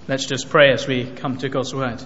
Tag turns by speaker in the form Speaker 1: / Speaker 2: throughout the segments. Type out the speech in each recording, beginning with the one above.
Speaker 1: Let's just pray as we come to God's word.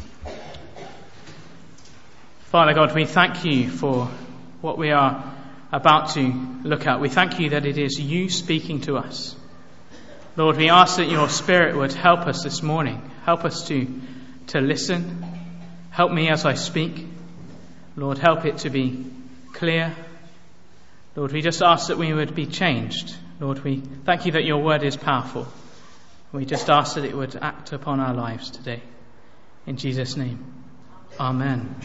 Speaker 1: Father God, we thank you for what we are about to look at. We thank you that it is you speaking to us. Lord, we ask that your Spirit would help us this morning. Help us to listen. Help me as I speak. Lord, help it to be clear. Lord, we just ask that we would be changed. Lord, we thank you that your word is powerful. We just ask that it would act upon our lives today. In Jesus' name, amen.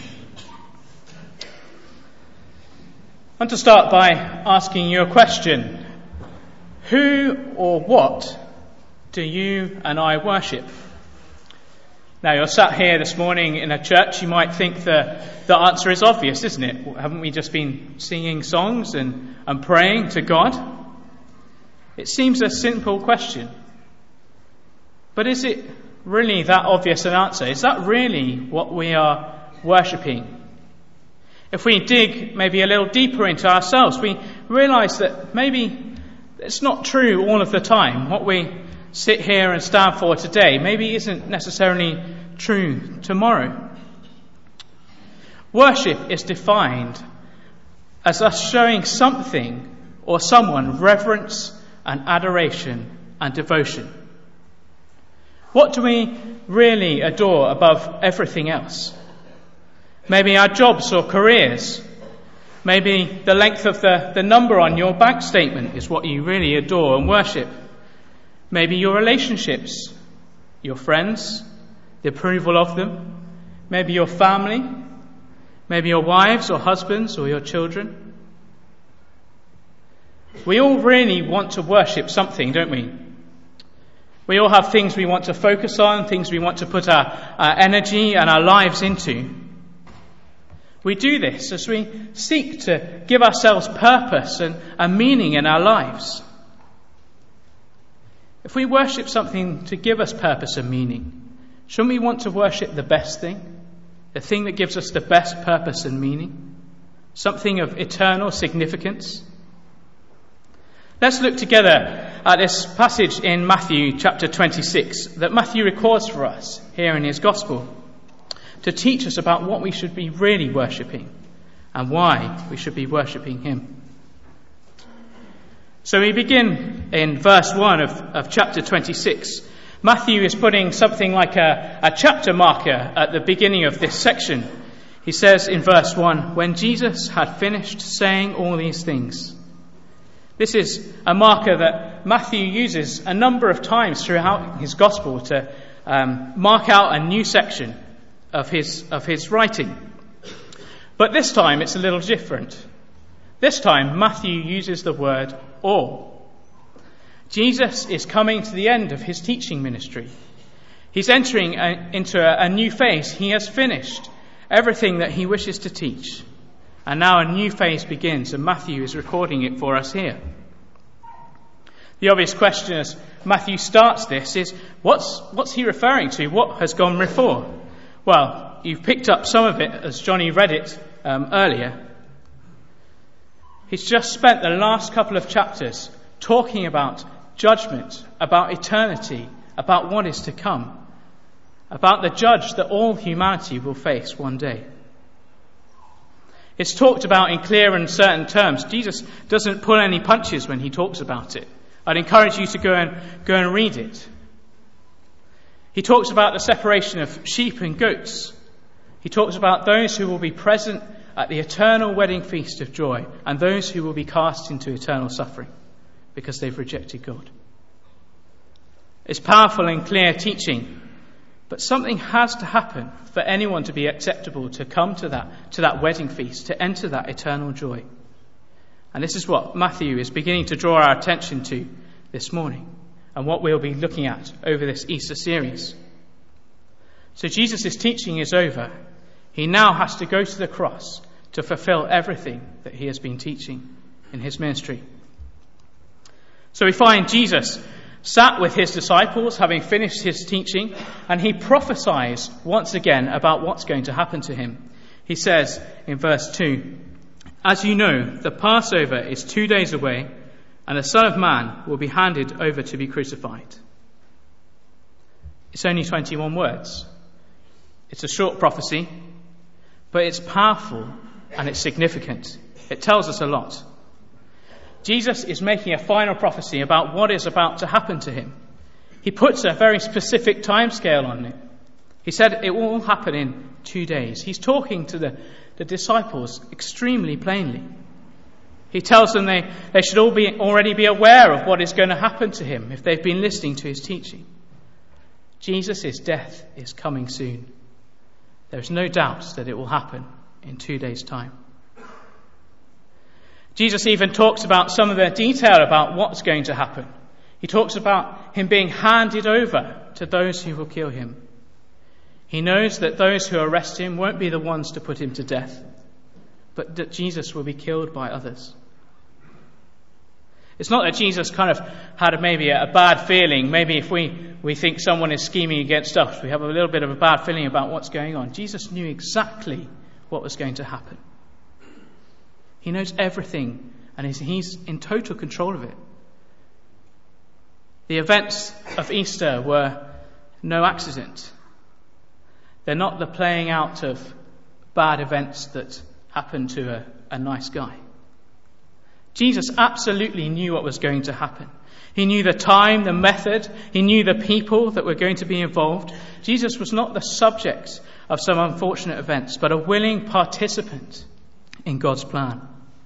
Speaker 1: I want to start by asking you a question. Who or what do you and I worship? Now, you're sat here this morning in a church. You might think the answer is obvious, isn't it? Haven't we just been singing songs and praying to God? It seems a simple question. But is it really that obvious an answer? Is that really what we are worshipping? If we dig maybe a little deeper into ourselves, we realise that maybe it's not true all of the time. What we sit here and stand for today maybe isn't necessarily true tomorrow. Worship is defined as us showing something or someone reverence and adoration and devotion. What do we really adore above everything else? Maybe our jobs or careers. Maybe the length of the number on your bank statement is what you really adore and worship. Maybe your relationships, your friends, the approval of them. Maybe your family. Maybe your wives or husbands or your children. We all really want to worship something, don't we? We all have things we want to focus on, things we want to put our energy and our lives into. We do this as we seek to give ourselves purpose and meaning in our lives. If we worship something to give us purpose and meaning, shouldn't we want to worship the best thing? The thing that gives us the best purpose and meaning? Something of eternal significance? Let's look together at this passage in Matthew chapter 26 that Matthew records for us here in his Gospel to teach us about what we should be really worshipping and why we should be worshipping him. So we begin in verse 1 of chapter 26. Matthew is putting something like a chapter marker at the beginning of this section. He says in verse 1, "When Jesus had finished saying all these things." This is a marker that Matthew uses a number of times throughout his gospel to mark out a new section of his writing. But this time it's a little different. This time Matthew uses the word all. Jesus is coming to the end of his teaching ministry. He's entering into a new phase. He has finished everything that he wishes to teach. And now a new phase begins, and Matthew is recording it for us here. The obvious question as Matthew starts this is, what's he referring to? What has gone before? Well, you've picked up some of it as Johnny read it earlier. He's just spent the last couple of chapters talking about judgment, about eternity, about what is to come, about the judge that all humanity will face one day. It's talked about in clear and certain terms. Jesus doesn't pull any punches when he talks about it. I'd encourage you to go and read it. He talks about the separation of sheep and goats. He talks about those who will be present at the eternal wedding feast of joy and those who will be cast into eternal suffering because they've rejected God. It's powerful and clear teaching, but something has to happen for anyone to be acceptable to come to that wedding feast, to enter that eternal joy. And this is what Matthew is beginning to draw our attention to this morning and what we'll be looking at over this Easter series. So Jesus' teaching is over. He now has to go to the cross to fulfill everything that he has been teaching in his ministry. So we find Jesus sat with his disciples, having finished his teaching, and he prophesies once again about what's going to happen to him. He says in verse 2, "As you know, the Passover is 2 days away, and the Son of Man will be handed over to be crucified." It's only 21 words. It's a short prophecy, but it's powerful and it's significant. It tells us a lot. Jesus is making a final prophecy about what is about to happen to him. He puts a very specific timescale on it. He said it will all happen in 2 days. He's talking to the disciples extremely plainly. He tells them they should all already be aware of what is going to happen to him if they've been listening to his teaching. Jesus' death is coming soon. There's no doubt that it will happen in 2 days' time. Jesus even talks about some of the detail about what's going to happen. He talks about him being handed over to those who will kill him. He knows that those who arrest him won't be the ones to put him to death, but that Jesus will be killed by others. It's not that Jesus kind of had maybe a bad feeling. Maybe if we think someone is scheming against us, we have a little bit of a bad feeling about what's going on. Jesus knew exactly what was going to happen. He knows everything, and he's in total control of it. The events of Easter were no accident. They're not the playing out of bad events that happened to a nice guy. Jesus absolutely knew what was going to happen. He knew the time, the method. He knew the people that were going to be involved. Jesus was not the subject of some unfortunate events, but a willing participant in God's plan.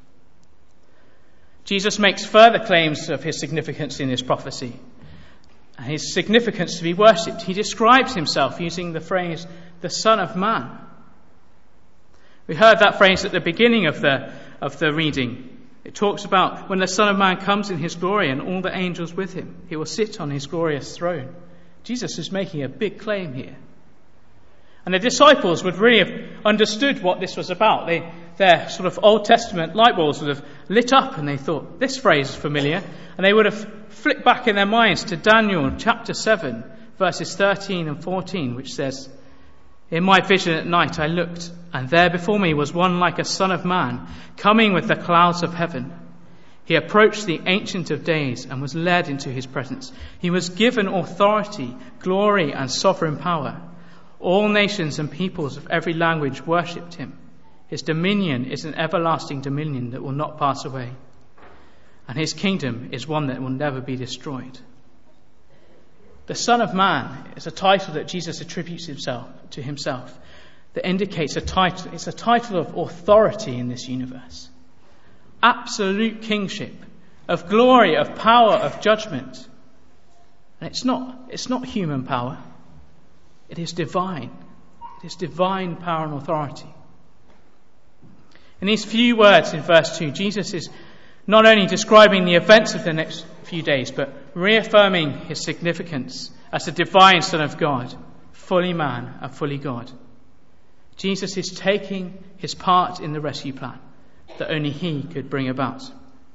Speaker 1: Jesus makes further claims of his significance in this prophecy, and his significance to be worshipped. He describes himself using the phrase, the Son of Man. We heard that phrase at the beginning of the reading. It talks about when the Son of Man comes in his glory and all the angels with him, he will sit on his glorious throne. Jesus is making a big claim here. And the disciples would really have understood what this was about. Their sort of Old Testament light bulbs would have lit up and they thought, this phrase is familiar. And they would have flicked back in their minds to Daniel chapter 7, verses 13 and 14, which says, "In my vision at night I looked, and there before me was one like a son of man, coming with the clouds of heaven. He approached the Ancient of Days and was led into his presence. He was given authority, glory, and sovereign power. All nations and peoples of every language worshipped him. His dominion is an everlasting dominion that will not pass away, and his kingdom is one that will never be destroyed." The Son of Man is a title that Jesus attributes to himself that indicates it's a title of authority in this universe. Absolute kingship, of glory, of power, of judgment. And it's not human power. It is divine. It is divine power and authority. In these few words in verse 2, Jesus is not only describing the events of the next few days, but reaffirming his significance as the divine Son of God, fully man and fully God. Jesus is taking his part in the rescue plan that only he could bring about.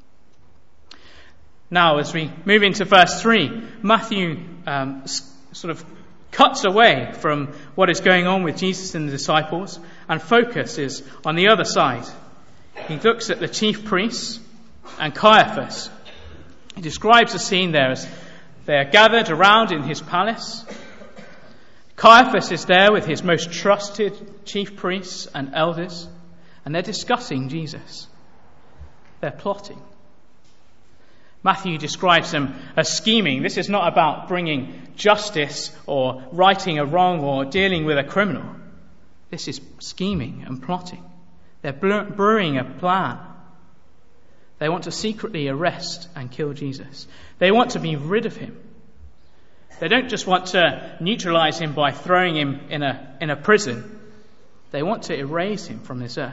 Speaker 1: Now, as we move into verse 3, Matthew sort of cuts away from what is going on with Jesus and the disciples and focuses on the other side. He looks at the chief priests and Caiaphas. He describes the scene there as they are gathered around in his palace. Caiaphas is there with his most trusted chief priests and elders, and they're discussing Jesus. They're plotting. Matthew describes them as scheming. This is not about bringing justice or righting a wrong or dealing with a criminal. This is scheming and plotting. They're brewing a plan. They want to secretly arrest and kill Jesus. They want to be rid of him. They don't just want to neutralize him by throwing him in a prison. They want to erase him from this earth.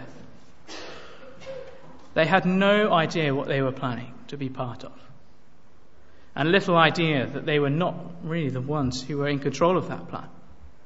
Speaker 1: They had no idea what they were planning to be part of, and little idea that they were not really the ones who were in control of that plan.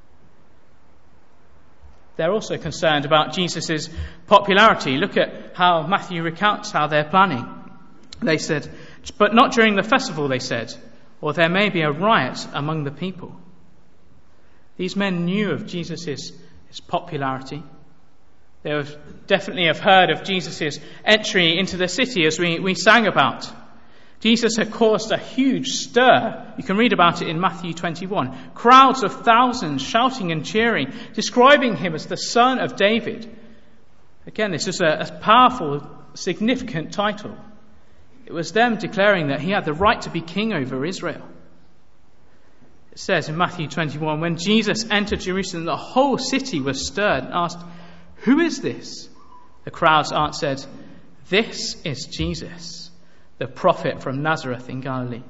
Speaker 1: They're also concerned about Jesus' popularity. Look at how Matthew recounts how they're planning. They said, "But not during the festival," they said, "or there may be a riot among the people." These men knew of Jesus' popularity. They would definitely have heard of Jesus' entry into the city as we sang about. Jesus had caused a huge stir. You can read about it in Matthew 21. Crowds of thousands shouting and cheering, describing him as the Son of David. Again, this is a powerful, significant title. It was them declaring that he had the right to be king over Israel. It says in Matthew 21, when Jesus entered Jerusalem, the whole city was stirred and asked, "Who is this?" The crowds answered, "This is Jesus, the prophet from Nazareth in Galilee."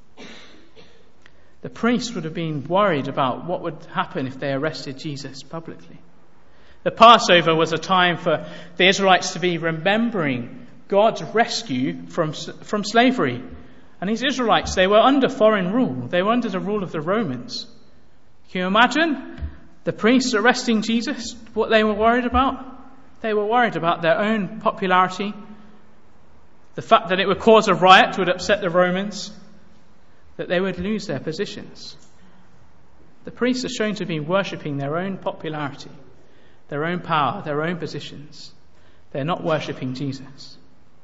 Speaker 1: The priests would have been worried about what would happen if they arrested Jesus publicly. The Passover was a time for the Israelites to be remembering God's rescue from slavery. And these Israelites, they were under foreign rule. They were under the rule of the Romans. Can you imagine the priests arresting Jesus? What they were worried about? They were worried about their own popularity. The fact that it would cause a riot would upset the Romans. That they would lose their positions. The priests are shown to be worshipping their own popularity, their own power, their own positions. They're not worshipping Jesus.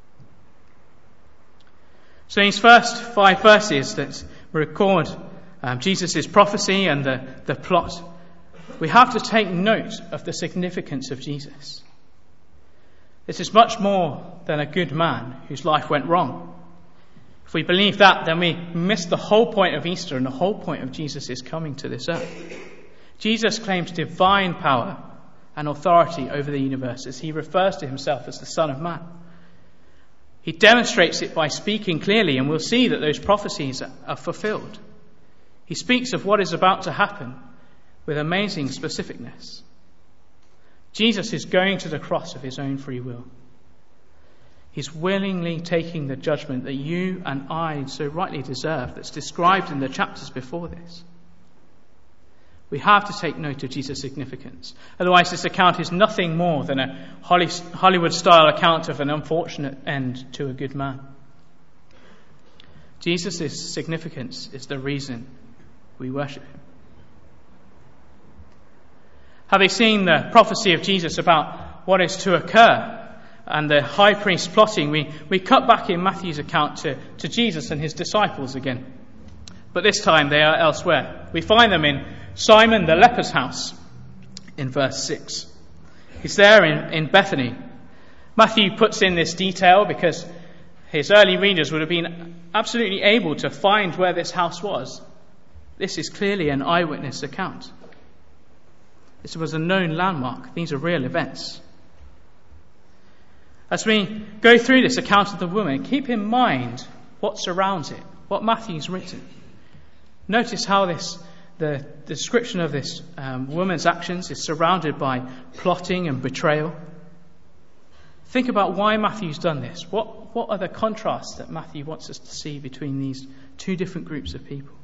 Speaker 1: So these first 5 verses that record Jesus' prophecy and the plot, we have to take note of the significance of Jesus. This is much more than a good man whose life went wrong. If we believe that, then we miss the whole point of Easter and the whole point of Jesus' coming to this earth. Jesus claims divine power and authority over the universe as he refers to himself as the Son of Man. He demonstrates it by speaking clearly, and we'll see that those prophecies are fulfilled. He speaks of what is about to happen with amazing specificness. Jesus is going to the cross of his own free will. He's willingly taking the judgment that you and I so rightly deserve, that's described in the chapters before this. We have to take note of Jesus' significance. Otherwise, this account is nothing more than a Hollywood-style account of an unfortunate end to a good man. Jesus' significance is the reason we worship him. Having seen the prophecy of Jesus about what is to occur and the high priest plotting, we cut back in Matthew's account to Jesus and his disciples again. But this time they are elsewhere. We find them in Simon the leper's house in verse 6. He's there in Bethany. Matthew puts in this detail because his early readers would have been absolutely able to find where this house was. This is clearly an eyewitness account. This was a known landmark. These are real events. As we go through this account of the woman, keep in mind what surrounds it, what Matthew's written. Notice how the description of this woman's actions is surrounded by plotting and betrayal. Think about why Matthew's done this. What are the contrasts that Matthew wants us to see between these two different groups of people?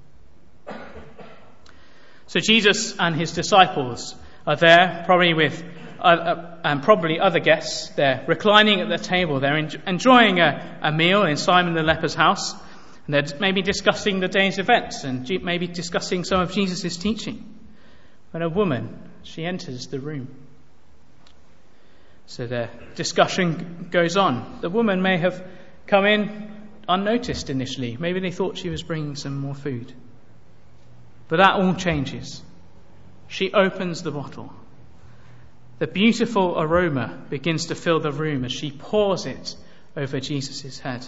Speaker 1: So Jesus and his disciples are there, probably with probably other guests. They're reclining at the table. They're enjoying a meal in Simon the leper's house. And they're maybe discussing the day's events and maybe discussing some of Jesus' teaching. When a woman, she enters the room. So the discussion goes on. The woman may have come in unnoticed initially. Maybe they thought she was bringing some more food. But that all changes. She opens the bottle. The beautiful aroma begins to fill the room as she pours it over Jesus' head.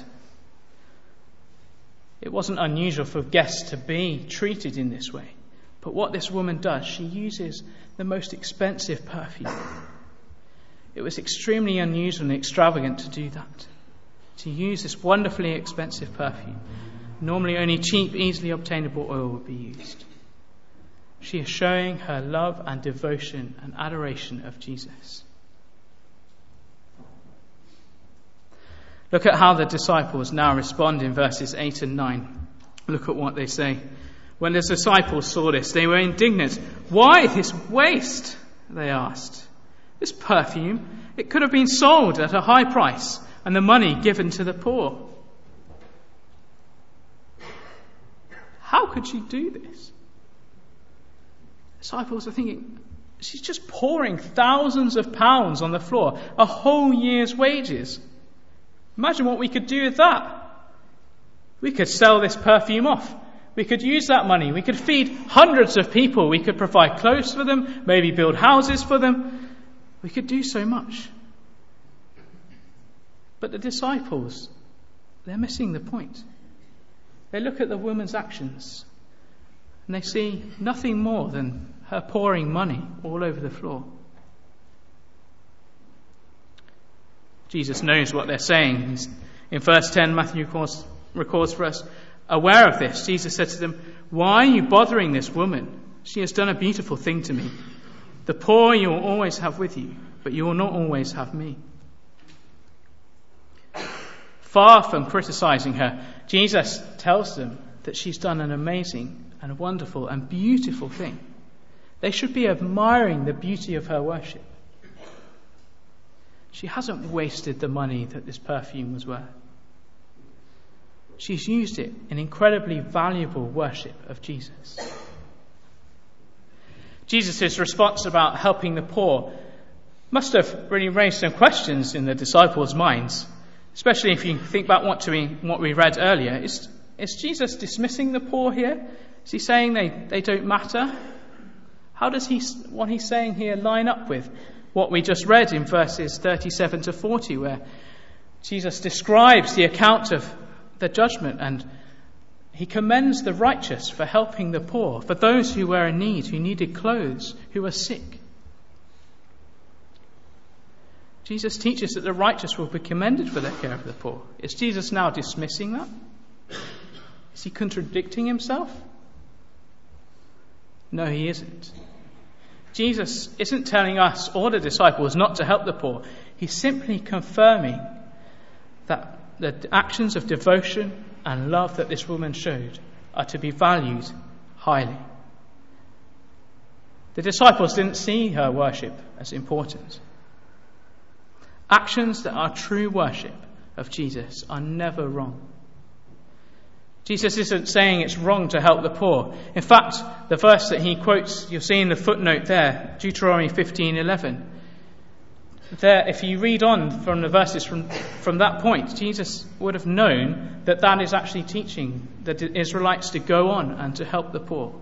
Speaker 1: It wasn't unusual for guests to be treated in this way. But what this woman does, she uses the most expensive perfume. It was extremely unusual and extravagant to do that. To use this wonderfully expensive perfume. Normally only cheap, easily obtainable oil would be used. She is showing her love and devotion and adoration of Jesus. Look at how the disciples now respond in verses 8 and 9. Look at what they say. When the disciples saw this, they were indignant. "Why this waste?" they asked. "This perfume, it could have been sold at a high price and the money given to the poor." How could she do this? Disciples are thinking, she's just pouring thousands of pounds on the floor, a whole year's wages. Imagine what we could do with that. We could sell this perfume off. We could use that money. We could feed hundreds of people. We could provide clothes for them, maybe build houses for them. We could do so much. But the disciples, they're missing the point. They look at the woman's actions and they see nothing more than her pouring money all over the floor. Jesus knows what they're saying. In verse 10, Matthew records for us, aware of this, Jesus said to them, "Why are you bothering this woman? She has done a beautiful thing to me. The poor you will always have with you, but you will not always have me." Far from criticizing her, Jesus tells them that she's done an amazing and wonderful and beautiful thing. They should be admiring the beauty of her worship. She hasn't wasted the money that this perfume was worth. She's used it in incredibly valuable worship of Jesus. Jesus' response about helping the poor must have really raised some questions in the disciples' minds, especially if you think about what we read earlier. Is Jesus dismissing the poor here? Is he saying they don't matter? How does what he's saying here line up with what we just read in verses 37 to 40, where Jesus describes the account of the judgment and he commends the righteous for helping the poor, for those who were in need, who needed clothes, who were sick? Jesus teaches that the righteous will be commended for their care of the poor. Is Jesus now dismissing that? Is he contradicting himself? No, he isn't. Jesus isn't telling us or the disciples not to help the poor. He's simply confirming that the actions of devotion and love that this woman showed are to be valued highly. The disciples didn't see her worship as important. Actions that are true worship of Jesus are never wrong. Jesus isn't saying it's wrong to help the poor. In fact, the verse that he quotes, you'll see in the footnote there, Deuteronomy 15:11. There, if you read on from the verses from that point, Jesus would have known that is actually teaching the Israelites to go on and to help the poor.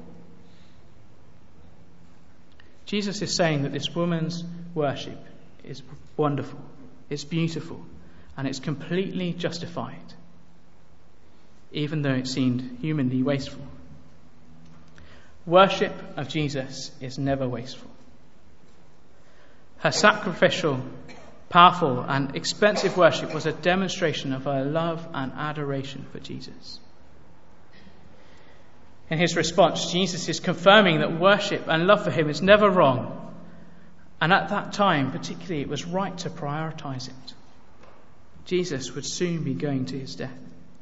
Speaker 1: Jesus is saying that this woman's worship is wonderful, it's beautiful, and it's completely justified, even though it seemed humanly wasteful. Worship of Jesus is never wasteful. Her sacrificial, powerful, and expensive worship was a demonstration of her love and adoration for Jesus. In his response, Jesus is confirming that worship and love for him is never wrong. And at that time, particularly, it was right to prioritize it. Jesus would soon be going to his death.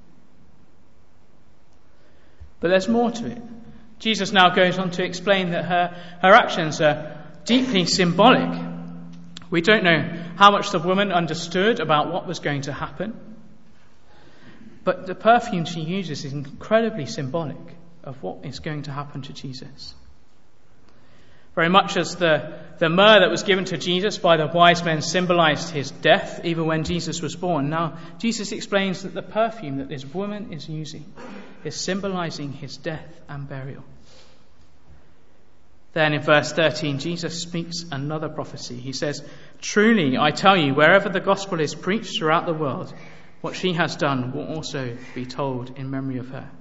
Speaker 1: But there's more to it. Jesus now goes on to explain that her actions are deeply symbolic. We don't know how much the woman understood about what was going to happen, but the perfume she uses is incredibly symbolic of what is going to happen to Jesus. Very much as the myrrh that was given to Jesus by the wise men symbolized his death, even when Jesus was born. Now, Jesus explains that the perfume that this woman is using is symbolizing his death and burial. Then in verse 13, Jesus speaks another prophecy. He says, "Truly, I tell you, wherever the gospel is preached throughout the world, what she has done will also be told in memory of her."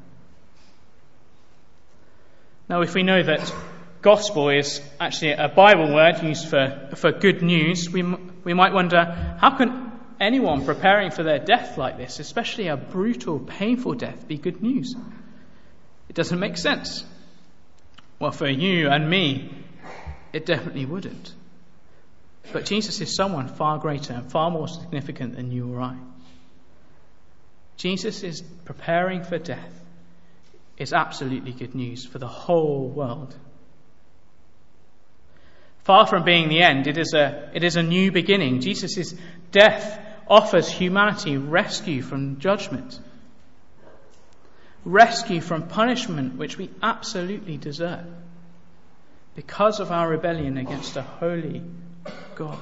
Speaker 1: Now, if we know that gospel is actually a Bible word used for good news, we might wonder, how can anyone preparing for their death like this, especially a brutal, painful death, be good news? It doesn't make sense. Well, for you and me, it definitely wouldn't. But Jesus is someone far greater and far more significant than you or I. Jesus is preparing for death is absolutely good news for the whole world. Far from being the end, it is a new beginning. Jesus' death offers humanity rescue from judgment, rescue from punishment which we absolutely deserve because of our rebellion against a holy God.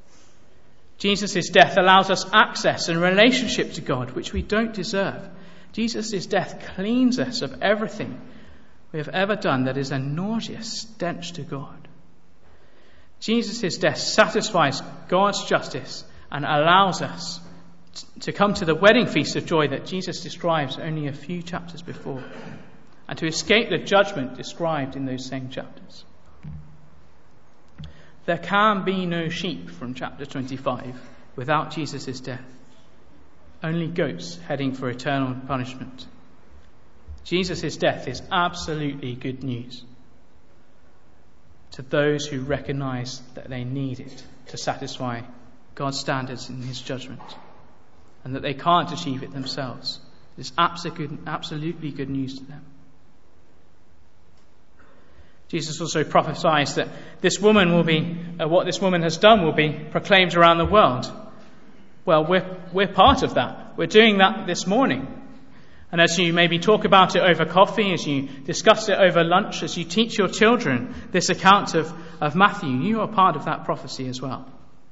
Speaker 1: Jesus' death allows us access and relationship to God which we don't deserve. Jesus' death cleans us of everything we have ever done that is a nauseous stench to God. Jesus' death satisfies God's justice and allows us to come to the wedding feast of joy that Jesus describes only a few chapters before, and to escape the judgment described in those same chapters. There can be no sheep from chapter 25 without Jesus' death. Only goats heading for eternal punishment. Jesus' death is absolutely good news to those who recognize that they need it to satisfy God's standards in his judgment, and that they can't achieve it themselves. It's absolutely good news to them. Jesus also prophesies that this woman will be, what this woman has done will be proclaimed around the world. Well, we're part of that. We're doing that this morning. And as you maybe talk about it over coffee, as you discuss it over lunch, as you teach your children this account of Matthew, you are part of that prophecy as well.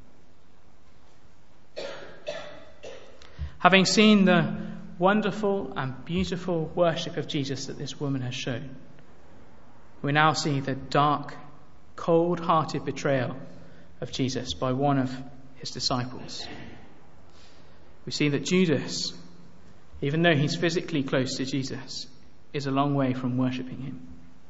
Speaker 1: Having seen the wonderful and beautiful worship of Jesus that this woman has shown, we now see the dark, cold-hearted betrayal of Jesus by one of his disciples. We see that Judas, even though he's physically close to Jesus, is a long way from worshipping him.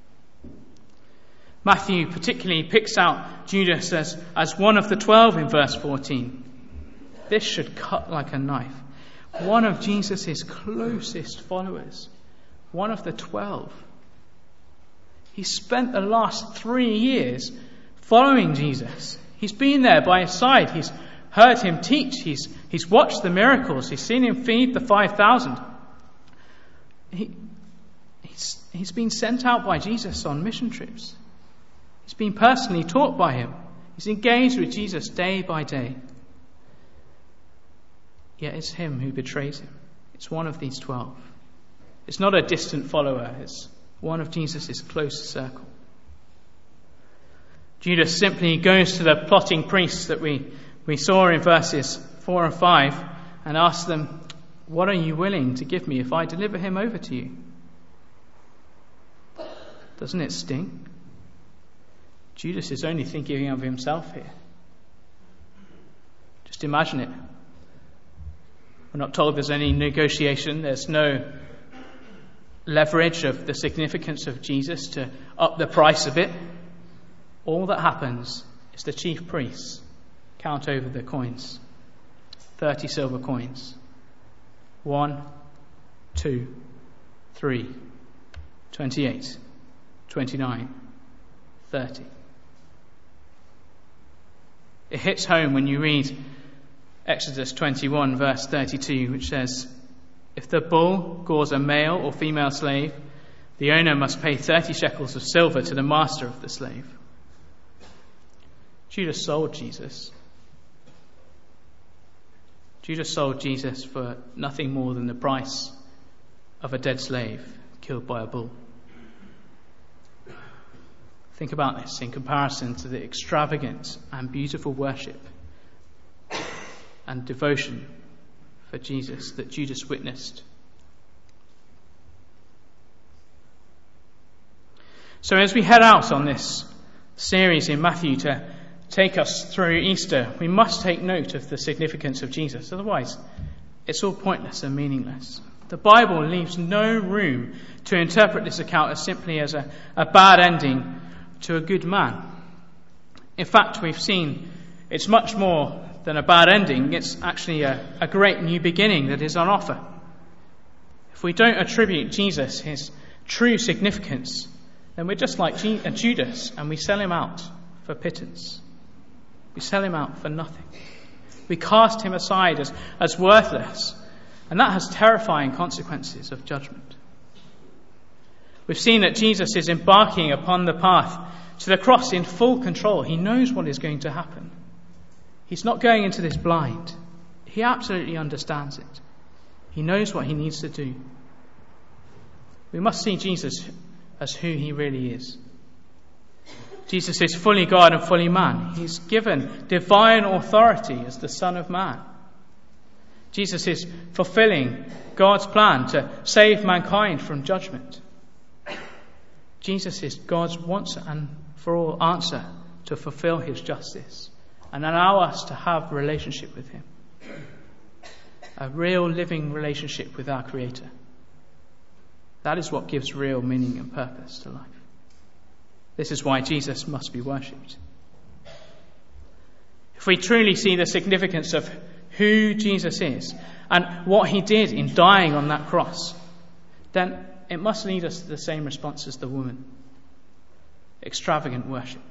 Speaker 1: Matthew particularly picks out Judas as one of the 12 in verse 14. This should cut like a knife. One of Jesus' closest followers. One of the 12. He spent the last 3 years following Jesus. He's been there by his side. He's heard him teach. He's watched the miracles. He's seen him feed the 5,000. He's been sent out by Jesus on mission trips. He's been personally taught by him. He's engaged with Jesus day by day. Yet it's him who betrays him. It's one of these 12. It's not a distant follower. It's one of Jesus' close circle. Judas simply goes to the plotting priests that we saw in verses 4 and 5 and asks them, "What are you willing to give me if I deliver him over to you?" Doesn't it sting? Judas is only thinking of himself here. Just imagine it. We're not told there's any negotiation. There's no leverage of the significance of Jesus to up the price a bit. All that happens is the chief priests count over the coins. 30 silver coins. 1, 2, 3, 28, 29, 30. It hits home when you read Exodus 21 verse 32, which says, "If the bull gores a male or female slave, the owner must pay 30 shekels of silver to the master of the slave." Judas sold Jesus. Judas sold Jesus for nothing more than the price of a dead slave killed by a bull. Think about this in comparison to the extravagant and beautiful worship and devotion for Jesus that Judas witnessed. So as we head out on this series in Matthew to take us through Easter, we must take note of the significance of Jesus. Otherwise, it's all pointless and meaningless. The Bible leaves no room to interpret this account as simply as a bad ending to a good man. In fact, we've seen it's much more than a bad ending. It's actually a great new beginning that is on offer. If we don't attribute Jesus his true significance, then we're just like Judas, and we sell him out for pittance. We sell him out for nothing. We cast him aside as worthless, and that has terrifying consequences of judgment. We've seen that Jesus is embarking upon the path to the cross in full control. He knows what is going to happen. He's not going into this blind. He absolutely understands it. He knows what he needs to do. We must see Jesus as who he really is. Jesus is fully God and fully man. He's given divine authority as the Son of Man. Jesus is fulfilling God's plan to save mankind from judgment. Jesus is God's once and for all answer to fulfill his justice and allow us to have a relationship with him. A real living relationship with our Creator. That is what gives real meaning and purpose to life. This is why Jesus must be worshipped. If we truly see the significance of who Jesus is and what he did in dying on that cross, then it must lead us to the same response as the woman. Extravagant worship.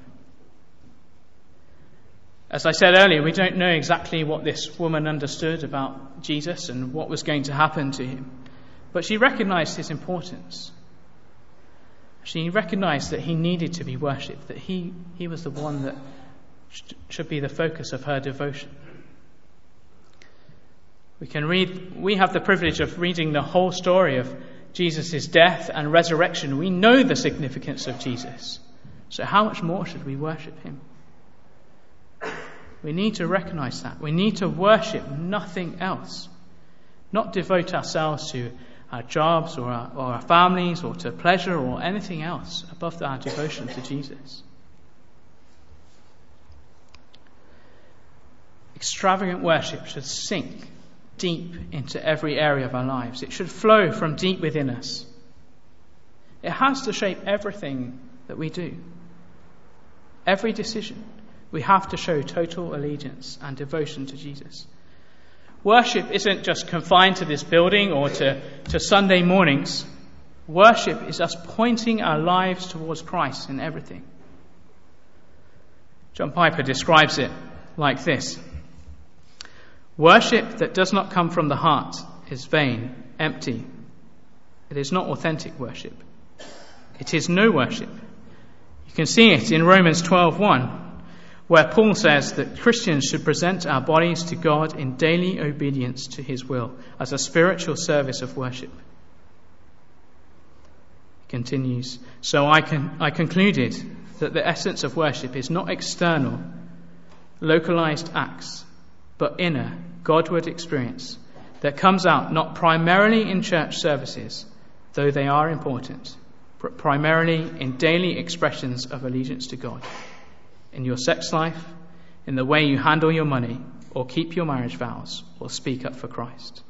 Speaker 1: As I said earlier, we don't know exactly what this woman understood about Jesus and what was going to happen to him. But she recognized his importance. She recognized that he needed to be worshipped, that he was the one that should be the focus of her devotion. We have the privilege of reading the whole story of Jesus' death and resurrection. We know the significance of Jesus. So how much more should we worship him? We need to recognize that. We need to worship nothing else. Not devote ourselves to our jobs or our families or to pleasure or anything else above our devotion to Jesus. Extravagant worship should sink deep into every area of our lives. It should flow from deep within us. It has to shape everything that we do. Every decision. We have to show total allegiance and devotion to Jesus. Worship isn't just confined to this building or to Sunday mornings. Worship is us pointing our lives towards Christ in everything. John Piper describes it like this. Worship that does not come from the heart is vain, empty. It is not authentic worship. It is no worship. You can see it in Romans 12:1. Where Paul says that Christians should present our bodies to God in daily obedience to his will as a spiritual service of worship. He continues, so I concluded that the essence of worship is not external, localized acts, but inner, Godward experience that comes out not primarily in church services, though they are important, but primarily in daily expressions of allegiance to God. In your sex life, in the way you handle your money, or keep your marriage vows, or speak up for Christ.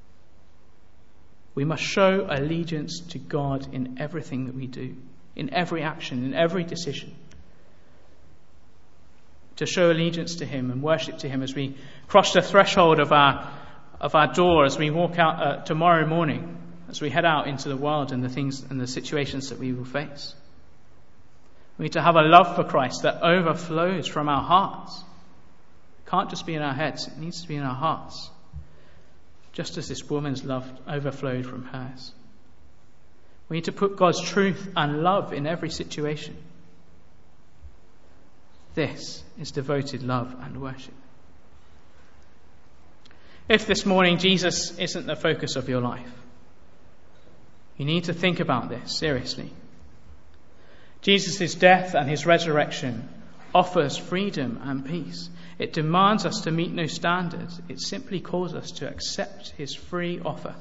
Speaker 1: We must show allegiance to God in everything that we do, in every action, in every decision. To show allegiance to him and worship to him as we cross the threshold of our door, as we walk out tomorrow morning, as we head out into the world and the things and the situations that we will face. We need to have a love for Christ that overflows from our hearts. It can't just be in our heads, it needs to be in our hearts. Just as this woman's love overflowed from hers. We need to put God's truth and love in every situation. This is devoted love and worship. If this morning Jesus isn't the focus of your life, you need to think about this seriously. Jesus' death and his resurrection offers freedom and peace. It demands us to meet no standards. It simply calls us to accept his free offer.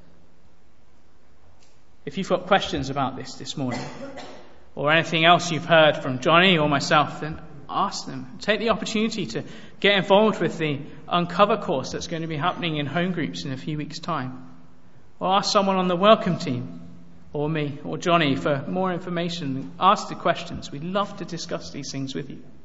Speaker 1: If you've got questions about this morning, or anything else you've heard from Johnny or myself, then ask them. Take the opportunity to get involved with the Uncover course that's going to be happening in home groups in a few weeks' time. Or ask someone on the welcome team, or me, or Johnny, for more information. Ask the questions. We'd love to discuss these things with you.